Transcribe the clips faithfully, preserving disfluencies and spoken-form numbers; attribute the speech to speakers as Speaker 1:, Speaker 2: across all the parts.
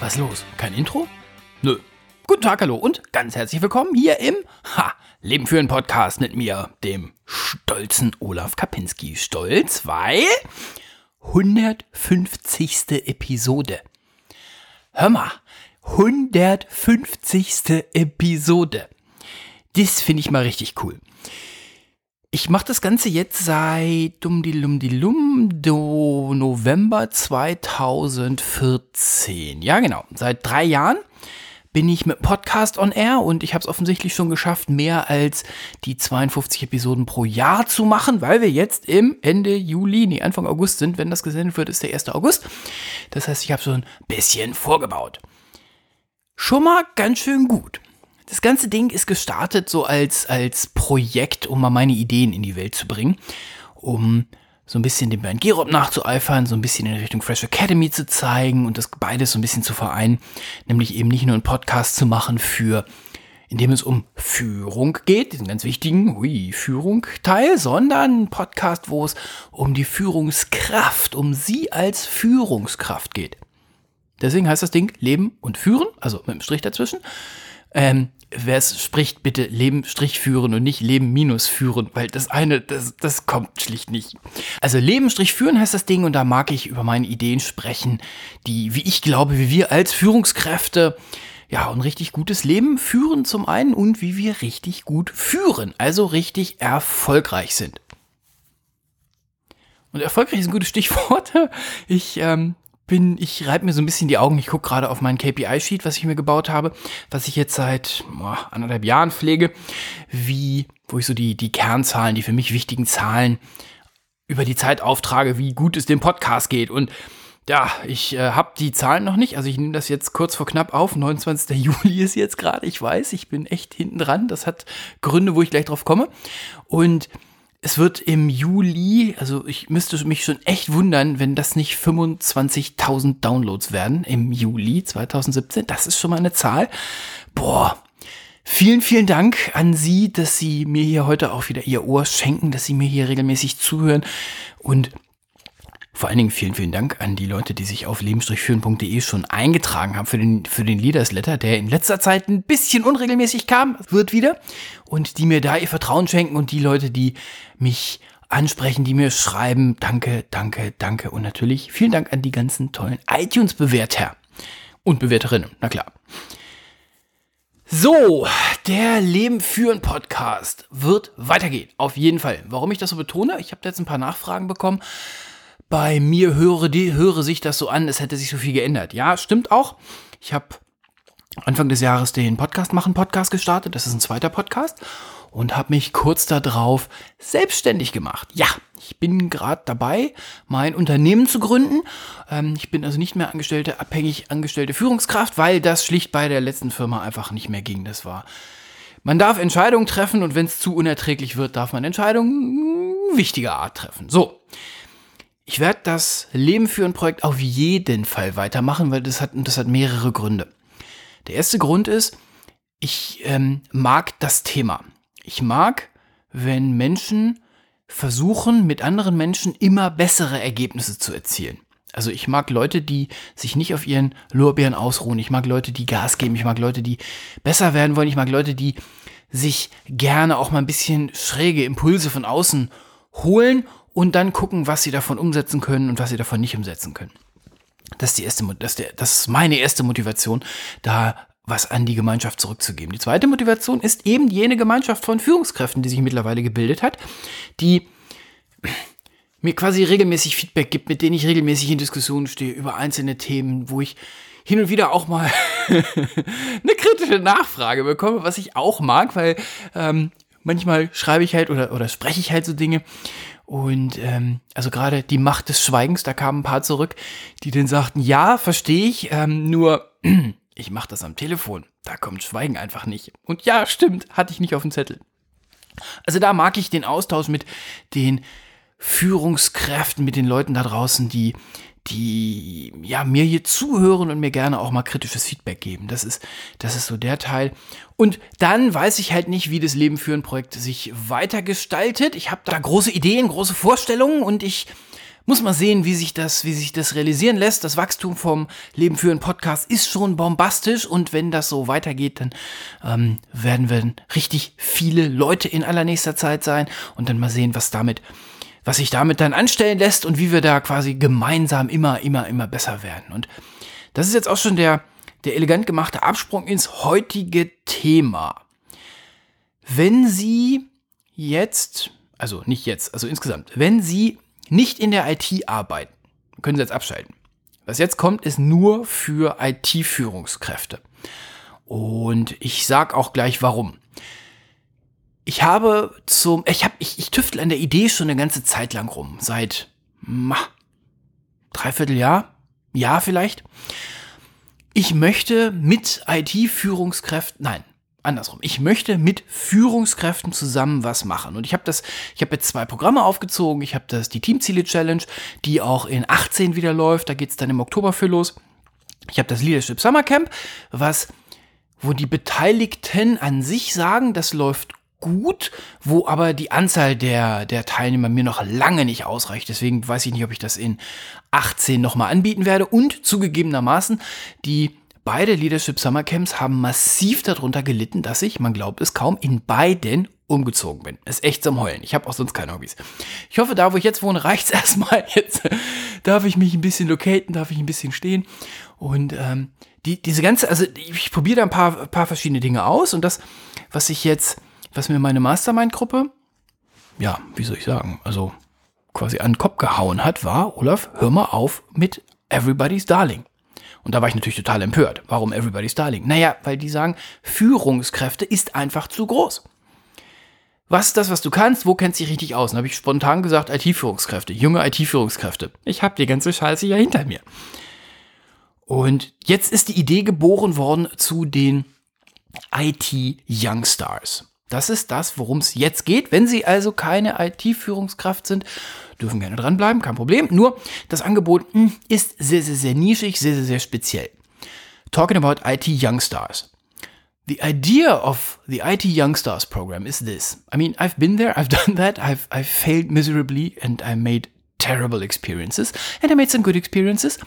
Speaker 1: Was ist los? Kein Intro? Nö. Guten Tag, hallo und ganz herzlich willkommen hier im ha, Leben führen Podcast mit mir, dem stolzen Olaf Kapinski. Stolz, weil hundertfünfzigste Episode. Hör mal, hundertfünfzigste Episode. Das finde ich mal richtig cool. Ich mache das Ganze jetzt seit dumdilumdilum do November zweitausendvierzehn. Ja, genau. Seit drei Jahren bin ich mit Podcast on Air und ich habe es offensichtlich schon geschafft, mehr als die zweiundfünfzig Episoden pro Jahr zu machen, weil wir jetzt im Ende Juli, nee, Anfang August sind. Wenn das gesendet wird, ist der erste August. Das heißt, ich habe so ein bisschen vorgebaut. Schon mal ganz schön gut. Das ganze Ding ist gestartet so als, als Projekt, um mal meine Ideen in die Welt zu bringen, um so ein bisschen dem Bernd Gerob nachzueifern, so ein bisschen in Richtung Fresh Academy zu zeigen und das beides so ein bisschen zu vereinen, nämlich eben nicht nur einen Podcast zu machen für, in dem es um Führung geht, diesen ganz wichtigen, hui, Führung-Teil, sondern einen Podcast, wo es um die Führungskraft, um sie als Führungskraft geht. Deswegen heißt das Ding Leben und Führen, also mit einem Strich dazwischen. Ähm, wer es spricht, bitte Leben Strich führen und nicht Leben minus führen, weil das eine, das, das kommt schlicht nicht. Also Leben Strich führen heißt das Ding und da mag ich über meine Ideen sprechen, die, wie ich glaube, wie wir als Führungskräfte ja ein richtig gutes Leben führen zum einen und wie wir richtig gut führen, also richtig erfolgreich sind. Und erfolgreich ist ein gutes Stichwort. Ich, ähm, Bin, ich reibe mir so ein bisschen die Augen. Ich gucke gerade auf mein K P I-Sheet, was ich mir gebaut habe, was ich jetzt seit oh, anderthalb Jahren pflege, wie, wo ich so die, die Kernzahlen, die für mich wichtigen Zahlen über die Zeit auftrage, wie gut es dem Podcast geht. Und ja, ich äh, habe die Zahlen noch nicht. Also ich nehme das jetzt kurz vor knapp auf. neunundzwanzigster Juli ist jetzt gerade. Ich weiß, ich bin echt hinten dran. Das hat Gründe, wo ich gleich drauf komme. Und es wird im Juli, also ich müsste mich schon echt wundern, wenn das nicht fünfundzwanzigtausend Downloads werden im Juli zweitausendsiebzehn. Das ist schon mal eine Zahl. Boah, vielen, vielen Dank an Sie, dass Sie mir hier heute auch wieder Ihr Ohr schenken, dass Sie mir hier regelmäßig zuhören und vor allen Dingen vielen, vielen Dank an die Leute, die sich auf leben führen punkt de schon eingetragen haben für den, für den Leaders Letter, der in letzter Zeit ein bisschen unregelmäßig kam, wird wieder. Und die mir da ihr Vertrauen schenken und die Leute, die mich ansprechen, die mir schreiben. Danke, danke, danke. Und natürlich vielen Dank an die ganzen tollen iTunes-Bewerter und Bewerterinnen, na klar. So, der Leben führen Podcast wird weitergehen, auf jeden Fall. Warum ich das so betone? Ich habe jetzt ein paar Nachfragen bekommen. Bei mir höre, die, höre sich das so an, es hätte sich so viel geändert. Ja, stimmt auch. Ich habe Anfang des Jahres den Podcast machen Podcast gestartet. Das ist ein zweiter Podcast. Und habe mich kurz darauf selbstständig gemacht. Ja, ich bin gerade dabei, mein Unternehmen zu gründen. Ähm, ich bin also nicht mehr angestellte, abhängig angestellte Führungskraft, weil das schlicht bei der letzten Firma einfach nicht mehr ging. Das war, man darf Entscheidungen treffen und wenn es zu unerträglich wird, darf man Entscheidungen wichtiger Art treffen. So. Ich werde das Leben führen Projekt auf jeden Fall weitermachen, weil das hat, das hat mehrere Gründe. Der erste Grund ist, ich ähm, mag das Thema. Ich mag, wenn Menschen versuchen, mit anderen Menschen immer bessere Ergebnisse zu erzielen. Also ich mag Leute, die sich nicht auf ihren Lorbeeren ausruhen. Ich mag Leute, die Gas geben. Ich mag Leute, die besser werden wollen. Ich mag Leute, die sich gerne auch mal ein bisschen schräge Impulse von außen holen und dann gucken, was sie davon umsetzen können und was sie davon nicht umsetzen können. Das ist die erste, das ist, der, das ist meine erste Motivation, da was an die Gemeinschaft zurückzugeben. Die zweite Motivation ist eben jene Gemeinschaft von Führungskräften, die sich mittlerweile gebildet hat, die mir quasi regelmäßig Feedback gibt, mit denen ich regelmäßig in Diskussionen stehe über einzelne Themen, wo ich hin und wieder auch mal eine kritische Nachfrage bekomme, was ich auch mag, weil ähm, manchmal schreibe ich halt oder, oder spreche ich halt so Dinge. Und ähm, also gerade die Macht des Schweigens, da kamen ein paar zurück, die dann sagten, ja, verstehe ich, ähm, nur ich mache das am Telefon, da kommt Schweigen einfach nicht. Und ja, stimmt, hatte ich nicht auf dem Zettel. Also da mag ich den Austausch mit den Führungskräften, mit den Leuten da draußen, die die ja mir hier zuhören und mir gerne auch mal kritisches Feedback geben. Das ist, das ist so der Teil. Und dann weiß ich halt nicht, wie das Leben führen Projekt sich weitergestaltet. Ich habe da große Ideen, große Vorstellungen und ich Muss man sehen, wie sich das, wie sich das realisieren lässt. Das Wachstum vom Leben für einen Podcast ist schon bombastisch und wenn das so weitergeht, dann ähm, werden wir richtig viele Leute in allernächster Zeit sein und dann mal sehen, was damit, was sich damit dann anstellen lässt und wie wir da quasi gemeinsam immer, immer, immer besser werden. Und das ist jetzt auch schon der, der elegant gemachte Absprung ins heutige Thema. Wenn Sie jetzt, also nicht jetzt, also insgesamt, wenn Sie nicht in der I T arbeiten, können Sie jetzt abschalten. Was jetzt kommt, ist nur für I T-Führungskräfte. Und ich sage auch gleich, warum. Ich habe zum, ich habe, ich, ich tüftel an der Idee schon eine ganze Zeit lang rum. Seit, ma, dreiviertel Jahr, Jahr vielleicht. Ich möchte mit I T-Führungskräften, nein, andersrum. Ich möchte mit Führungskräften zusammen was machen. Und ich habe das, ich habe jetzt zwei Programme aufgezogen. Ich habe das, die Teamziele-Challenge, die auch in achtzehn wieder läuft. Da geht es dann im Oktober für los. Ich habe das Leadership Summer Camp, was, wo die Beteiligten an sich sagen, das läuft gut, wo aber die Anzahl der, der Teilnehmer mir noch lange nicht ausreicht. Deswegen weiß ich nicht, ob ich das in achtzehn nochmal anbieten werde. Und zugegebenermaßen, die beide Leadership Summer Camps haben massiv darunter gelitten, dass ich, man glaubt es kaum, in beiden umgezogen bin. Ist echt zum Heulen. Ich habe auch sonst keine Hobbys. Ich hoffe, da wo ich jetzt wohne, reicht's erstmal. Jetzt darf ich mich ein bisschen locaten, darf ich ein bisschen stehen. Und ähm, die, diese ganze, also ich probiere da ein paar, paar verschiedene Dinge aus. Und das, was ich jetzt, was mir meine Mastermind-Gruppe, ja, wie soll ich sagen, also quasi an den Kopf gehauen hat, war, Olaf, hör mal auf mit Everybody's Darling. Und da war ich natürlich total empört. Warum Everybody's Darling? Naja, weil die sagen, Führungskräfte ist einfach zu groß. Was ist das, was du kannst? Wo kennst du dich richtig aus? Und habe ich spontan gesagt, I T-Führungskräfte, junge I T-Führungskräfte. Ich habe die ganze Scheiße ja hinter mir. Und jetzt ist die Idee geboren worden zu den I T-Youngstars. Das ist das, worum es jetzt geht. Wenn Sie also keine I T-Führungskraft sind, dürfen gerne dranbleiben, kein Problem. Nur, das Angebot mh, ist sehr, sehr, sehr nischig, sehr, sehr, sehr speziell. Talking about I T Youngstars. The idea of the I T Youngstars program is this. I mean, I've been there, I've done that, I've, I've failed miserably and I made terrible experiences and I made some good experiences.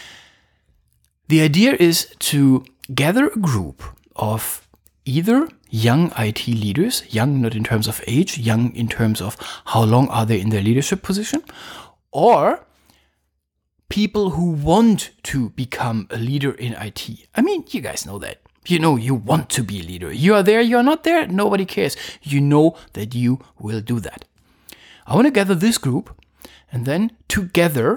Speaker 1: The idea is to gather a group of either young I T leaders, young not in terms of age, young in terms of how long are they in their leadership position, or people who want to become a leader in I T. I mean, you guys know that. You know you want to be a leader. You are there, you are not there, nobody cares. You know that you will do that. I want to gather this group and then together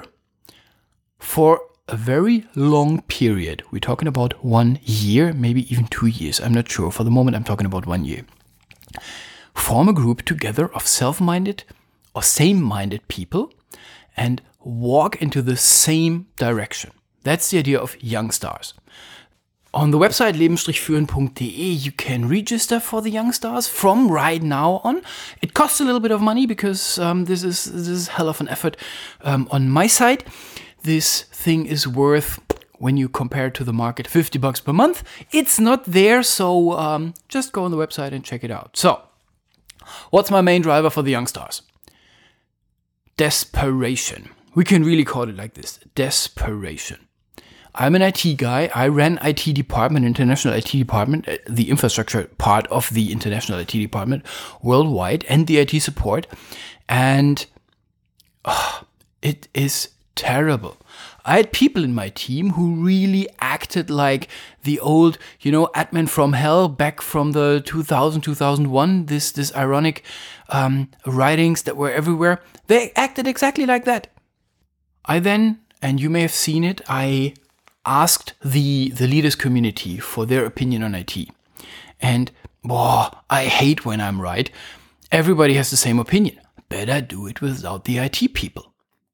Speaker 1: for a very long period. We're talking about one year, maybe even two years. I'm not sure. For the moment, I'm talking about one year. Form a group together of self-minded or same-minded people and walk into the same direction. That's the idea of Youngstars. On the website leben führen punkt de, you can register for the Youngstars from right now on. It costs a little bit of money because um, this is this is hell of an effort um, on my side. This thing is worth, when you compare it to the market, fifty bucks per month. It's not there, so um, just go on the website and check it out. So, what's my main driver for the Youngstars? Desperation. We can really call it like this. Desperation. I'm an I T guy. I ran I T department, international I T department, the infrastructure part of the international I T department worldwide, and the I T support. And oh, it is terrible. I had people in my team who really acted like the old, you know, admin from hell back from the two thousand, two thousand one, this, this ironic um, writings that were everywhere. They acted exactly like that. I then, and you may have seen it, I asked the, the leaders community for their opinion on I T. And, boah, I hate when I'm right. Everybody has the same opinion. Better do it without the I T people.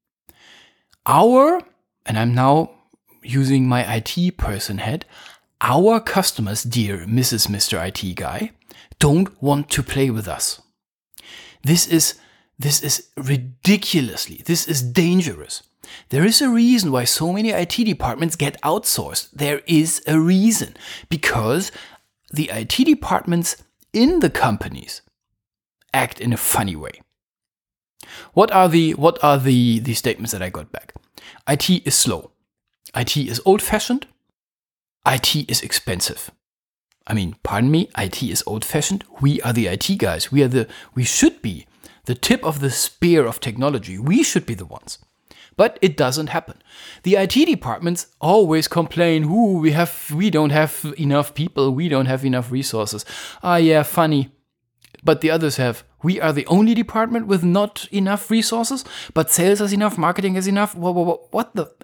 Speaker 1: Our, and I'm now using my I T person head, our customers, dear Missus Mister I T guy, don't want to play with us. This is, this is ridiculously, this is dangerous. There is a reason why so many I T departments get outsourced. There is a reason. Because the I T departments in the companies act in a funny way. What are the what are the, the statements that I got back? I T is slow. I T is old-fashioned. I T is expensive. I mean, pardon me, I T is old-fashioned. We are the I T guys. We are the we should be the tip of the spear of technology. We should be the ones. But it doesn't happen. The I T departments always complain, "Ooh, we have we don't have enough people, we don't have enough resources." Ah, yeah, funny. But the others have. We are the only department with not enough resources, but sales has enough, marketing has enough. What, what, what the?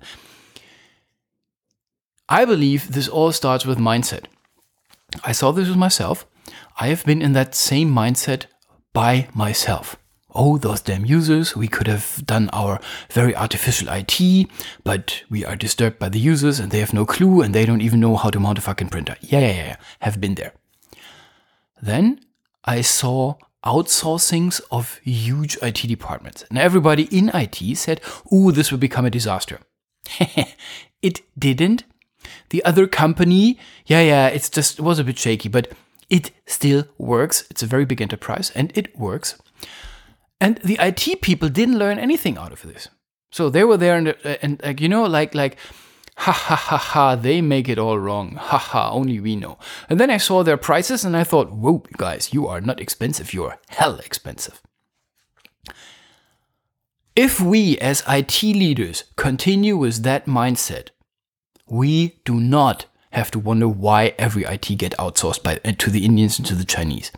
Speaker 1: I believe this all starts with mindset. I saw this with myself. I have been in that same mindset by myself. Oh, those damn users, we could have done our very artificial I T, but we are disturbed by the users and they have no clue and they don't even know how to mount a fucking printer. Yeah, yeah, yeah, have been there. Then I saw outsourcings of huge I T departments. And everybody in I T said, ooh, this will become a disaster. It didn't. The other company, yeah, yeah, it's just, it was a bit shaky, but it still works. It's a very big enterprise and it works. And the I T people didn't learn anything out of this. So they were there and, uh, and uh, you know, like, like, ha ha ha ha, they make it all wrong. Ha ha, only we know. And then I saw their prices and I thought, whoa, guys, you are not expensive. You are hell expensive. If we as I T leaders continue with that mindset, we do not have to wonder why every I T get outsourced by, to the Indians and to the Chinese.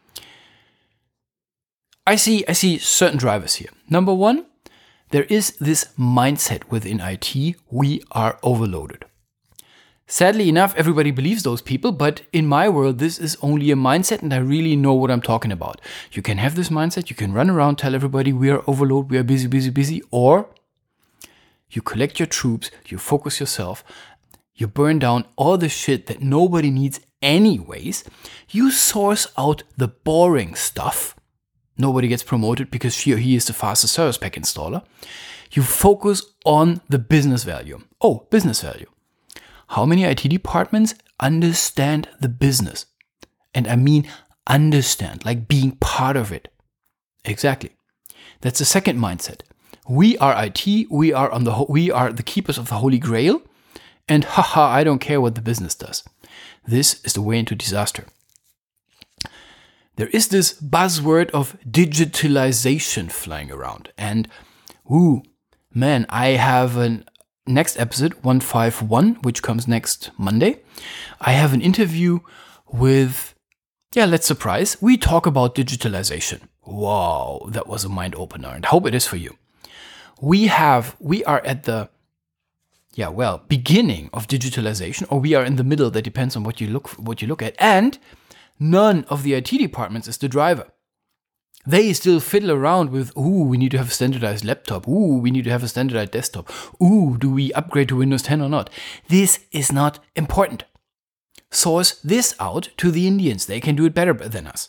Speaker 1: I see, I see certain drivers here. Number one, there is this mindset within I T, we are overloaded. Sadly enough, everybody believes those people, but in my world, this is only a mindset and I really know what I'm talking about. You can have this mindset, you can run around, tell everybody we are overloaded, we are busy, busy, busy, or you collect your troops, you focus yourself, you burn down all the shit that nobody needs anyways, you source out the boring stuff. Nobody gets promoted because she or he is the fastest service pack installer. You focus on the business value. Oh, business value. How many I T departments understand the business? And I mean understand, like being part of it. Exactly. That's the second mindset. We are I T, we are on the ho- we are the keepers of the Holy Grail, and haha, I don't care what the business does. This is the way into disaster. There is this buzzword of digitalization flying around. And, ooh, man, I have a next episode, one fifty-one, which comes next Monday. I have an interview with, yeah, let's surprise. We talk about digitalization. Wow, that was a mind opener, and I hope it is for you. We have, we are at the, yeah, well, beginning of digitalization, or we are in the middle. That depends on what you look, what you look at. And none of the I T departments is the driver. They still fiddle around with, ooh, we need to have a standardized laptop. Ooh, we need to have a standardized desktop. Ooh, do we upgrade to Windows ten or not? This is not important. Source this out to the Indians. They can do it better than us.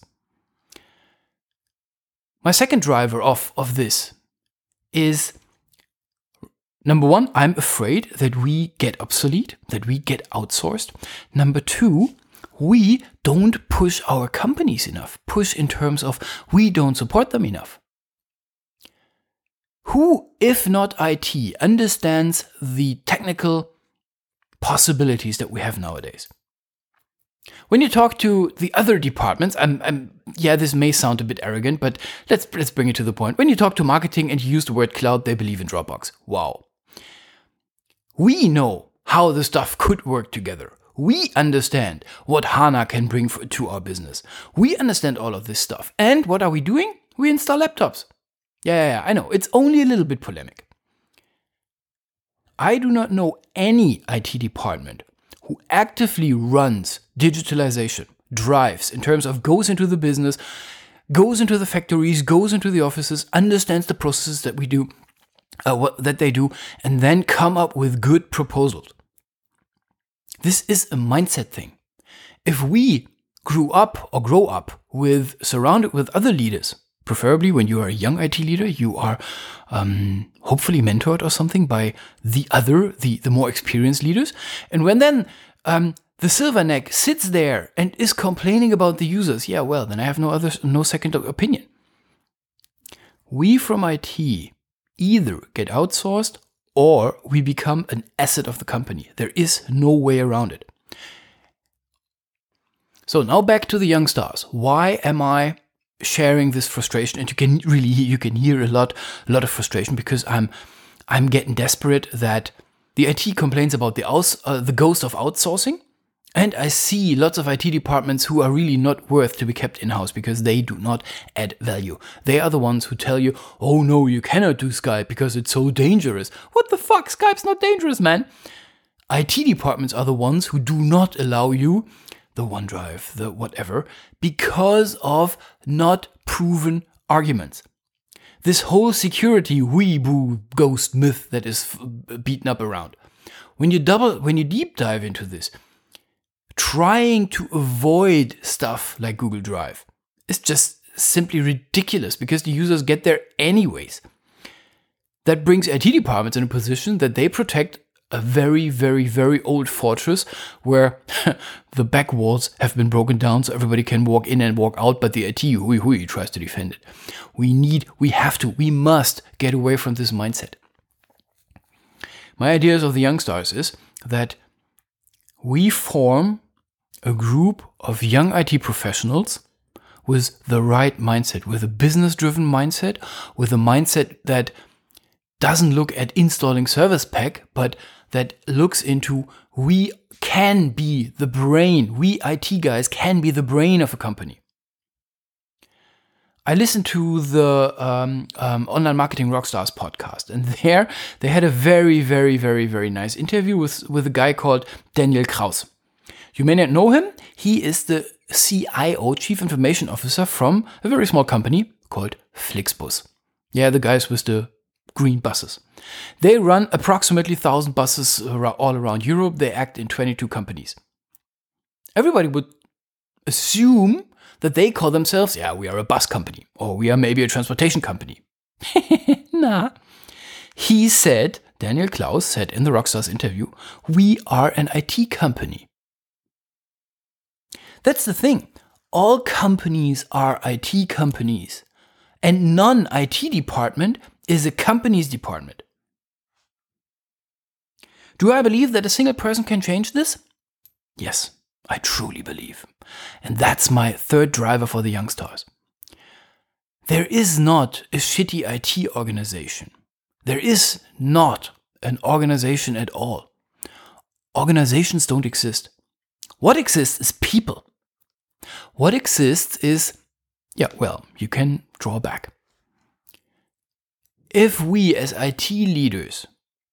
Speaker 1: My second driver of, of this is, number one, I'm afraid that we get obsolete, that we get outsourced. Number two, we don't push our companies enough. Push in terms of we don't support them enough. Who, if not I T, understands the technical possibilities that we have nowadays? When you talk to the other departments, I'm, I'm, yeah, this may sound a bit arrogant, but let's, let's bring it to the point. When you talk to marketing and you use the word cloud, they believe in Dropbox. Wow. We know how the stuff could work together. We understand what HANA can bring for, to our business. We understand all of this stuff. And what are we doing? We install laptops. Yeah, yeah, yeah, I know. It's only a little bit polemic. I do not know any I T department who actively runs digitalization, drives in terms of goes into the business, goes into the factories, goes into the offices, understands the processes that we do, uh, what that they do, and then come up with good proposals. This is a mindset thing. If we grew up or grow up with surrounded with other leaders, preferably when you are a young I T leader, you are um, hopefully mentored or something by the other, the, the more experienced leaders. And when then um, the silverneck sits there and is complaining about the users, yeah, well, then I have no other, no second opinion. we from I T either get outsourced or we become an asset of the company. There is no way around it. So now back to the young stars. Why am I sharing this frustration? And you can really, you can hear a lot, a lot of frustration because I'm, I'm getting desperate that the I T complains about the aus, uh, the ghost of outsourcing. And I see lots of I T departments who are really not worth to be kept in-house because they do not add value. They are the ones who tell you, oh no, you cannot do Skype because it's so dangerous. What the fuck? Skype's not dangerous, man. I T departments are the ones who do not allow you the OneDrive, the whatever, because of not proven arguments. This whole security weeboo ghost myth that is f- beaten up around. When you double, when you deep dive into this, trying to avoid stuff like Google Drive is just simply ridiculous because the users get there anyways. That brings I T departments in a position that they protect a very, very, very old fortress where the back walls have been broken down so everybody can walk in and walk out, but the I T hui hui tries to defend it. We need, we have to, we must get away from this mindset. My ideas of the young stars is that we form a group of young I T professionals with the right mindset, with a business-driven mindset, with a mindset that doesn't look at installing Service Pack, but that looks into we can be the brain, we I T guys can be the brain of a company. I listened to the um, um, Online Marketing Rockstars podcast, and there they had a very, very, very, very nice interview with, with a guy called Daniel Kraus. You may not know him. He is the C I O, Chief Information Officer, from a very small company called Flixbus. Yeah, the guys with the green buses. They run approximately one thousand buses all around Europe. They act in twenty-two companies. Everybody would assume that they call themselves, yeah, we are a bus company, or we are maybe a transportation company. Nah. He said, Daniel Kraus said in the Rockstars interview, we are an I T company. That's the thing. All companies are I T companies. And non-I T department is a company's department. Do I believe that a single person can change this? Yes, I truly believe. And that's my third driver for the young stars. There is not a shitty I T organization. There is not an organization at all. Organizations don't exist. What exists is people. What exists is, yeah, well, you can draw back. If we as I T leaders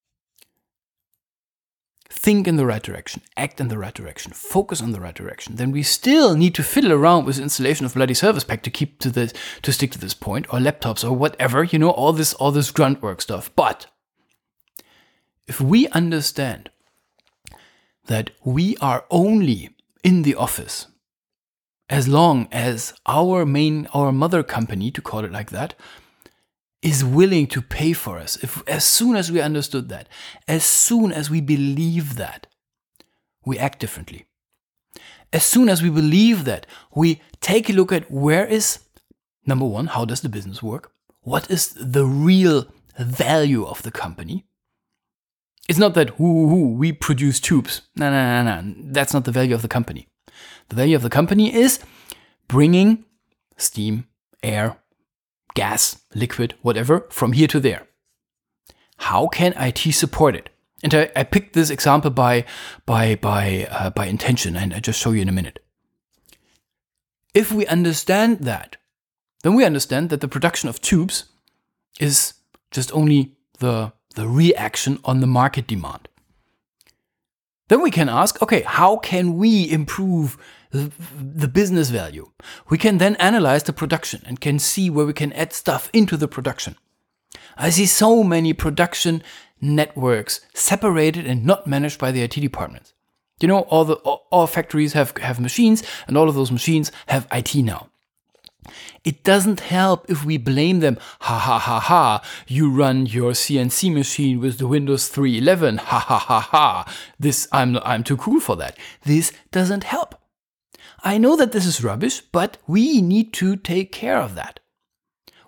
Speaker 1: think in the right direction, act in the right direction, focus on the right direction, then we still need to fiddle around with the installation of bloody Service Pack to keep to this, to stick to this point, or laptops or whatever, you know, all this, all this grunt work stuff. But if we understand that we are only in the office as long as our main, our mother company, to call it like that, is willing to pay for us. If as soon as we understood that, as soon as we believe that, we act differently. As soon as we believe that, we take a look at where is, number one, how does the business work? What is the real value of the company? It's not that, whoo, whoo, we produce tubes. No, no, no, no. That's not the value of the company. The value of the company is bringing steam, air, gas, liquid, whatever, from here to there. How can I T support it? And I, I picked this example by by by uh, by intention, and I just show you in a minute. If we understand that, then we understand that the production of tubes is just only the the reaction on the market demand. Then we can ask, okay, how can we improve the, the business value? We can then analyze the production and can see where we can add stuff into the production. I see so many production networks separated and not managed by the I T departments. You know, all the all, all factories have, have machines, and all of those machines have I T now. It doesn't help if we blame them. Ha ha ha ha, you run your C N C machine with the Windows three eleven. Ha ha ha ha. This, I'm, I'm too cool for that. This doesn't help. I know that this is rubbish, but we need to take care of that.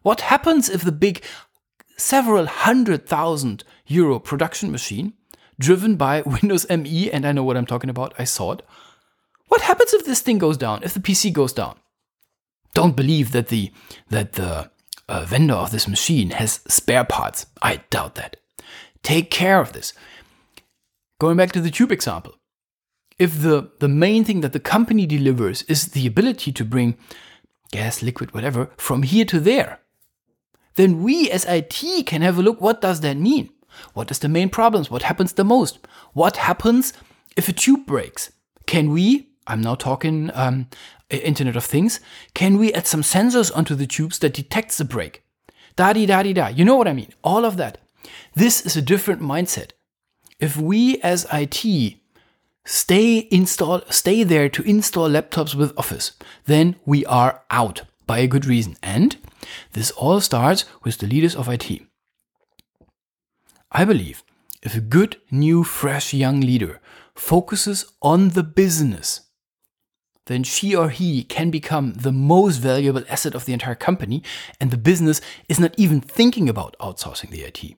Speaker 1: What happens if the big several hundred thousand euro production machine driven by Windows M E, and I know what I'm talking about, I saw it. What happens if this thing goes down, if the P C goes down? Don't believe that the that the uh, vendor of this machine has spare parts. I doubt that. Take care of this. Going back to the tube example. If the, the main thing that the company delivers is the ability to bring gas, liquid, whatever, from here to there, then we as I T can have a look, what does that mean? What is the main problems? What happens the most? What happens if a tube breaks? Can we, I'm now talking um, Internet of Things, can we add some sensors onto the tubes that detects the break? Da-di-da-di-da, you know what I mean? All of that. This is a different mindset. If we as I T stay install, stay there to install laptops with Office, then we are out by a good reason. And this all starts with the leaders of I T. I believe if a good, new, fresh, young leader focuses on the business, then she or he can become the most valuable asset of the entire company, and the business is not even thinking about outsourcing the I T.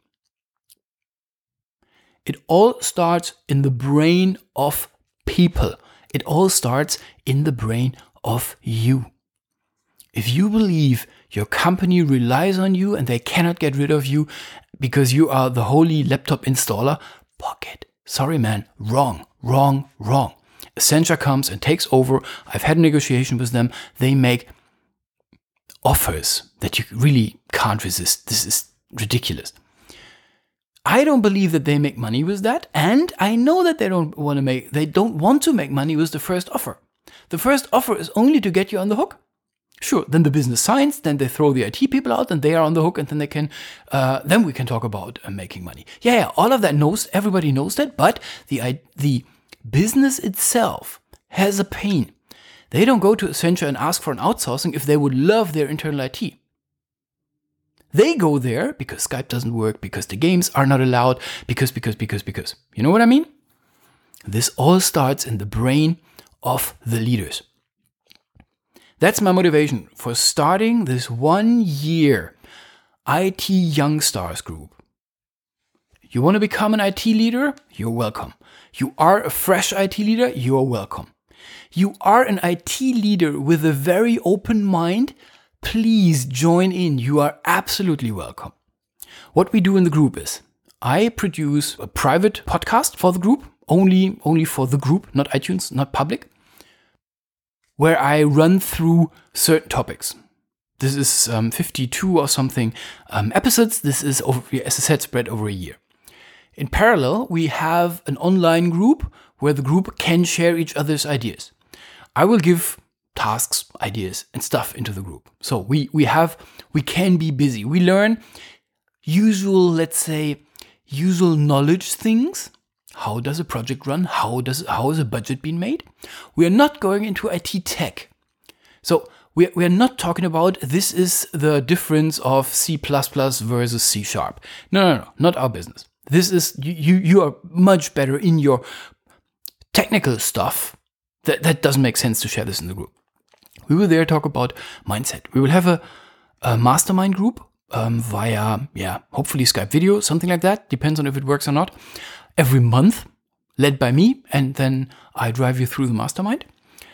Speaker 1: It all starts in the brain of people. It all starts in the brain of you. If you believe your company relies on you and they cannot get rid of you because you are the holy laptop installer, pocket. Sorry, man. Wrong, wrong, wrong. Accenture comes and takes over. I've had a negotiation with them. They make offers that you really can't resist. This is ridiculous. I don't believe that they make money with that, and I know that they don't want to make they don't want to make money with the first offer. The first offer is only to get you on the hook. Sure, then the business signs, then they throw the I T people out, and they are on the hook, and then they can, uh, then we can talk about uh, making money. Yeah, yeah, all of that knows everybody knows that, but the the business itself has a pain. They don't go to Accenture and ask for an outsourcing if they would love their internal I T. They go there because Skype doesn't work, because the games are not allowed, because, because, because, because. You know what I mean? This all starts in the brain of the leaders. That's my motivation for starting this one year I T Young Stars group. You want to become an I T leader? You're welcome. You are a fresh I T leader? You're welcome. You are an I T leader with a very open mind? Please join in. You are absolutely welcome. What we do in the group is I produce a private podcast for the group, only, only for the group, not iTunes, not public, where I run through certain topics. This is um, fifty-two or something um, episodes. This is, over, as I said, spread over a year. In parallel, we have an online group where the group can share each other's ideas. I will give tasks, ideas, and stuff into the group. So we we have we can be busy. We learn usual, let's say, usual knowledge things. How does a project run? How does how is a budget being made? We are not going into I T tech. So we we are not talking about this is the difference of C plus plus versus C sharp. No, no, no, not our business. This is you you, you are much better in your technical stuff. That that doesn't make sense to share this in the group. We will there talk about mindset. We will have a, a mastermind group um, via, yeah, hopefully Skype video, something like that. Depends on if it works or not. Every month, led by me, and then I drive you through the mastermind.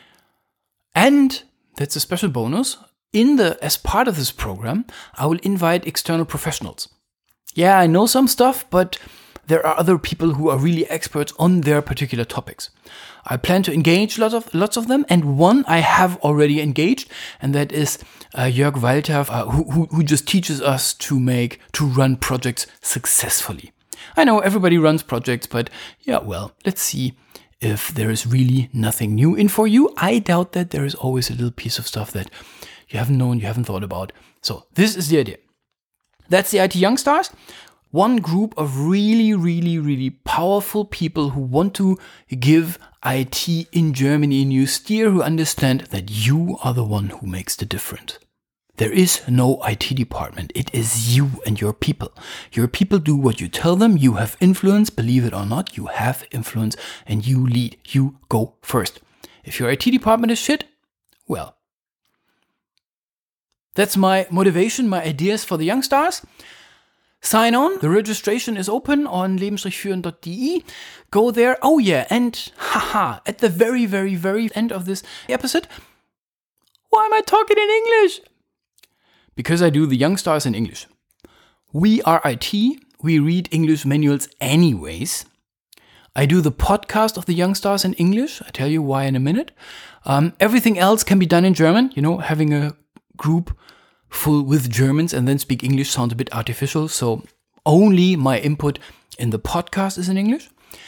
Speaker 1: And that's a special bonus. In the as part of this program, I will invite external professionals. Yeah, I know some stuff, but there are other people who are really experts on their particular topics. I plan to engage lots of lots of them, and one I have already engaged, and that is uh, Jörg Walter, uh, who, who who just teaches us to make to run projects successfully. I know everybody runs projects, but yeah, well, let's see if there is really nothing new in for you. I doubt that there is always a little piece of stuff that you haven't known, you haven't thought about. So this is the idea. That's the I T Young Stars. One group of really, really, really powerful people who want to give I T in Germany a new steer, who understand that you are the one who makes the difference. There is no I T department. It is you and your people. Your people do what you tell them. You have influence. Believe it or not, you have influence and you lead. You go first. If your I T department is shit, well, That's my motivation, my ideas for the young stars. Sign on. The registration is open on leben-führen dot de. Go there. Oh yeah, and haha, at the very, very, very end of this episode, why am I talking in English? Because I do the young stars in English. We are I T. We read English manuals anyways. I do the podcast of the young stars in English. I tell you why in a minute. Um, everything else can be done in German. You know, having a group full with Germans and then speak English sounds a bit artificial. So only my input in the podcast is in English.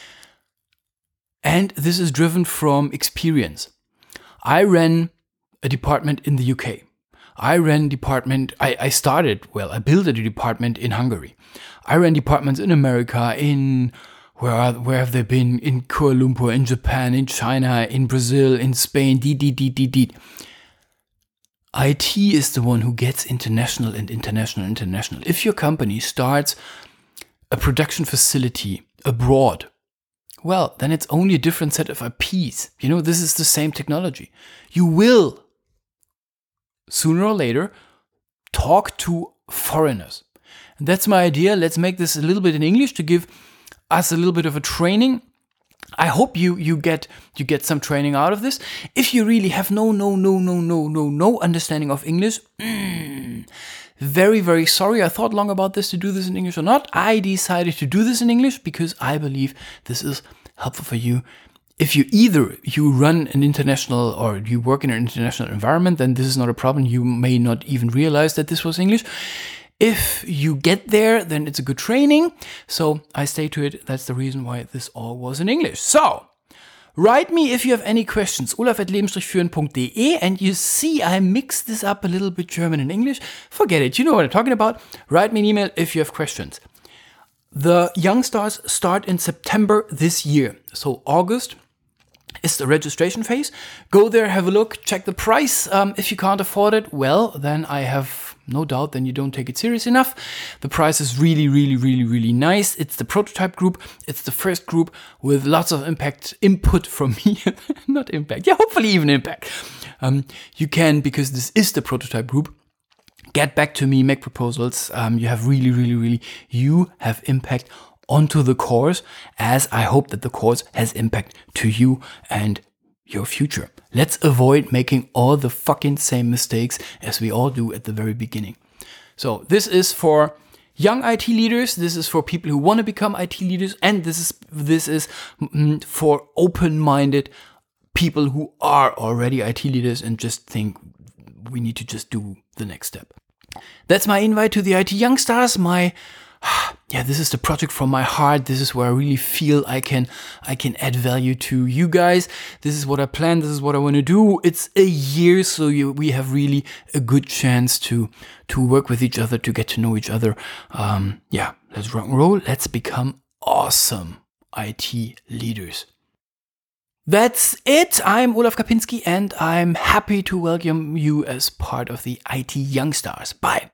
Speaker 1: And this is driven from experience. I ran a department in the U K. I ran department, I, I started, well, I built a department in Hungary. I ran departments in America, in, where are, where have they been? In Kuala Lumpur, in Japan, in China, in Brazil, in Spain, d d d d d. I T is the one who gets international and international, international. If your company starts a production facility abroad, well, then it's only a different set of I Ps. You know, this is the same technology. You will, sooner or later, talk to foreigners. And that's my idea. Let's make this a little bit in English to give us a little bit of a training. I hope you you get you get some training out of this. If you really have no no no no no no no understanding of English, mm, very very sorry. I thought long about this to do this in English or not. I decided to do this in English because I believe this is helpful for you. If you either you run an international or you work in an international environment, then this is not a problem. You may not even realize that this was English. If you get there, then it's a good training. So I stay to it. That's the reason why this all was in English. So write me if you have any questions. Olaf at leben-führen dot de. And you see, I mixed this up a little bit German and English. Forget it. You know what I'm talking about. Write me an email if you have questions. The Young Stars start in September this year. So August is the registration phase. Go there, have a look, check the price. Um, if you can't afford it, well, then I have no doubt, then you don't take it serious enough. The price is really, really, really, really nice. It's the prototype group. It's the first group with lots of impact input from me. Not impact. Yeah, hopefully even impact. Um, you can, because this is the prototype group, get back to me, make proposals. Um, you have really, really, really, you have impact onto the course, as I hope that the course has impact to you and your future. Let's avoid making all the fucking same mistakes as we all do at the very beginning. So this is for young I T leaders. This is for people who want to become I T leaders. And this is, this is mm, for open-minded people who are already I T leaders and just think we need to just do the next step. That's my invite to the I T Young Stars. My Yeah, this is the project from my heart. This is where I really feel I can I can add value to you guys. This is what I plan. This is what I want to do. It's a year, so you, we have really a good chance to to work with each other, to get to know each other. Um, yeah, let's rock and roll. Let's become awesome I T leaders. That's it. I'm Olaf Kapinski, and I'm happy to welcome you as part of the I T Young Stars. Bye.